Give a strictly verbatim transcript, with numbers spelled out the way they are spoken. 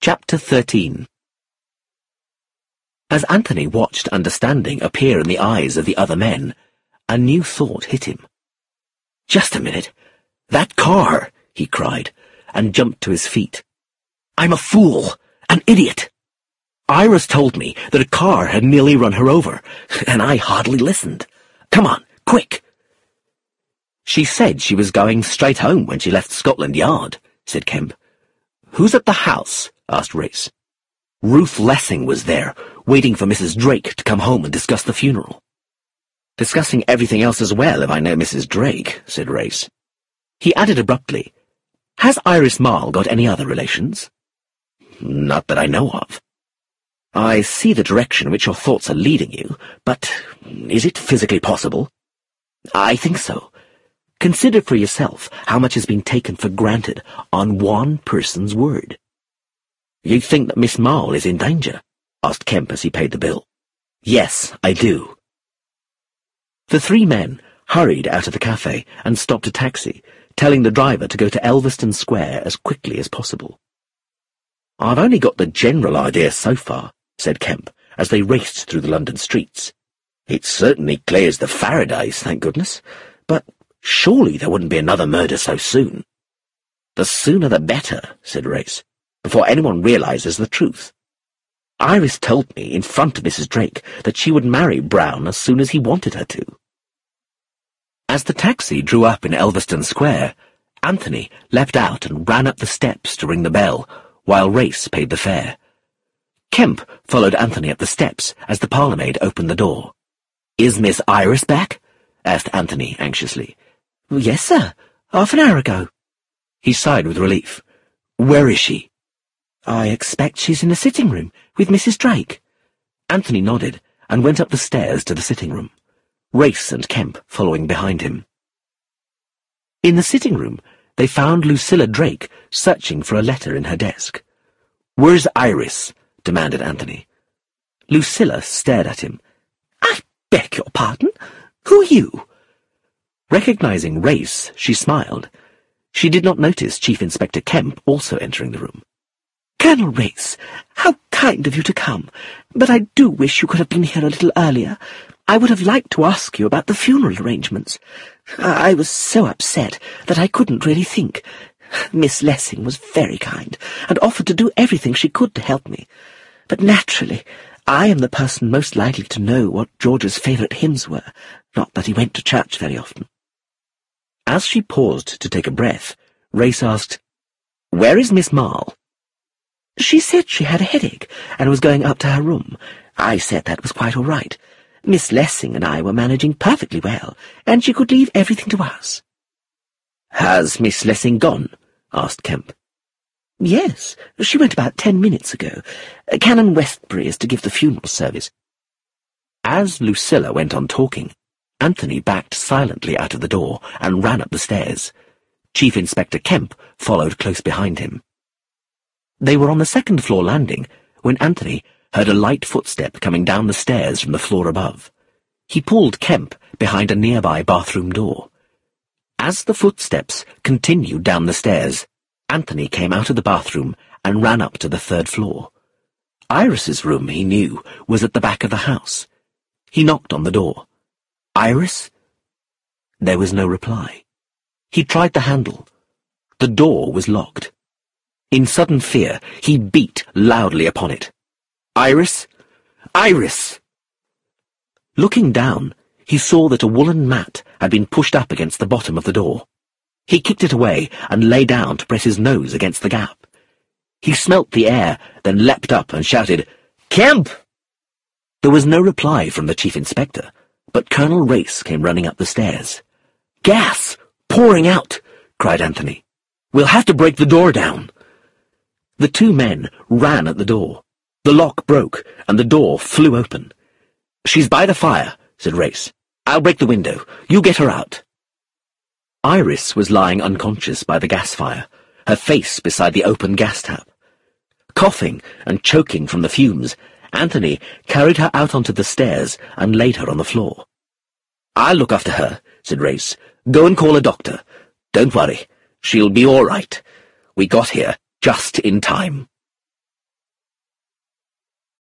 Chapter thirteen. As Anthony watched understanding appear in the eyes of the other men, a new thought hit him. "Just a minute. That car!" he cried, and jumped to his feet. "I'm a fool! An idiot! Iris told me that a car had nearly run her over, and I hardly listened. Come on, quick!" "She said she was going straight home when she left Scotland Yard," said Kemp. "Who's at the house?" asked Race. "Ruth Lessing was there, waiting for Missus Drake to come home and discuss the funeral." "Discussing everything else as well, if I know Missus Drake," said Race. He added abruptly, "Has Iris Marl got any other relations?" "Not that I know of." "I see the direction in which your thoughts are leading you, but is it physically possible?" "I think so. Consider for yourself how much has been taken for granted on one person's word." "You think that Miss Marl is in danger?" asked Kemp as he paid the bill. "Yes, I do." The three men hurried out of the cafe and stopped a taxi, telling the driver to go to Elveston Square as quickly as possible. "I've only got the general idea so far," said Kemp, as they raced through the London streets. "It certainly clears the Faradays, thank goodness, but surely there wouldn't be another murder so soon." "The sooner the better," said Race, "before anyone realizes the truth. Iris told me in front of Missus Drake that she would marry Brown as soon as he wanted her to." As the taxi drew up in Elveston Square, Anthony leapt out and ran up the steps to ring the bell, while Race paid the fare. Kemp followed Anthony up the steps as the parlourmaid opened the door. "Is Miss Iris back?" asked Anthony anxiously. "Yes, sir. Half an hour ago." He sighed with relief. "Where is she?" "I expect she's in the sitting room with Missus Drake." Anthony nodded and went up the stairs to the sitting room, Race and Kemp following behind him. In the sitting room, they found Lucilla Drake searching for a letter in her desk. "Where's Iris?" demanded Anthony. Lucilla stared at him. "I beg your pardon? Who are you?" Recognizing Race, she smiled. She did not notice Chief Inspector Kemp also entering the room. "Colonel Race, how kind of you to come, but I do wish you could have been here a little earlier. I would have liked to ask you about the funeral arrangements. I was so upset that I couldn't really think. Miss Lessing was very kind, and offered to do everything she could to help me. But naturally, I am the person most likely to know what George's favourite hymns were, not that he went to church very often." As she paused to take a breath, Race asked, "Where is Miss Marl?" "She said she had a headache and was going up to her room. I said that was quite all right. Miss Lessing and I were managing perfectly well, and she could leave everything to us." "Has Miss Lessing gone?" asked Kemp. "Yes, she went about ten minutes ago. Canon Westbury is to give the funeral service." As Lucilla went on talking, Anthony backed silently out of the door and ran up the stairs. Chief Inspector Kemp followed close behind him. They were on the second-floor landing when Anthony heard a light footstep coming down the stairs from the floor above. He pulled Kemp behind a nearby bathroom door. As the footsteps continued down the stairs, Anthony came out of the bathroom and ran up to the third floor. Iris's room, he knew, was at the back of the house. He knocked on the door. "Iris?" There was no reply. He tried the handle. The door was locked. In sudden fear, he beat loudly upon it. "Iris! Iris!" Looking down, he saw that a woolen mat had been pushed up against the bottom of the door. He kicked it away and lay down to press his nose against the gap. He smelt the air, then leapt up and shouted, "Kemp!" There was no reply from the Chief Inspector, but Colonel Race came running up the stairs. "Gas! Pouring out!" cried Anthony. "We'll have to break the door down." The two men ran at the door. The lock broke, and the door flew open. "She's by the fire," said Race. "I'll break the window. You get her out." Iris was lying unconscious by the gas fire, her face beside the open gas tap. Coughing and choking from the fumes, Anthony carried her out onto the stairs and laid her on the floor. "I'll look after her," said Race. "Go and call a doctor. Don't worry. She'll be all right. We got here just in time."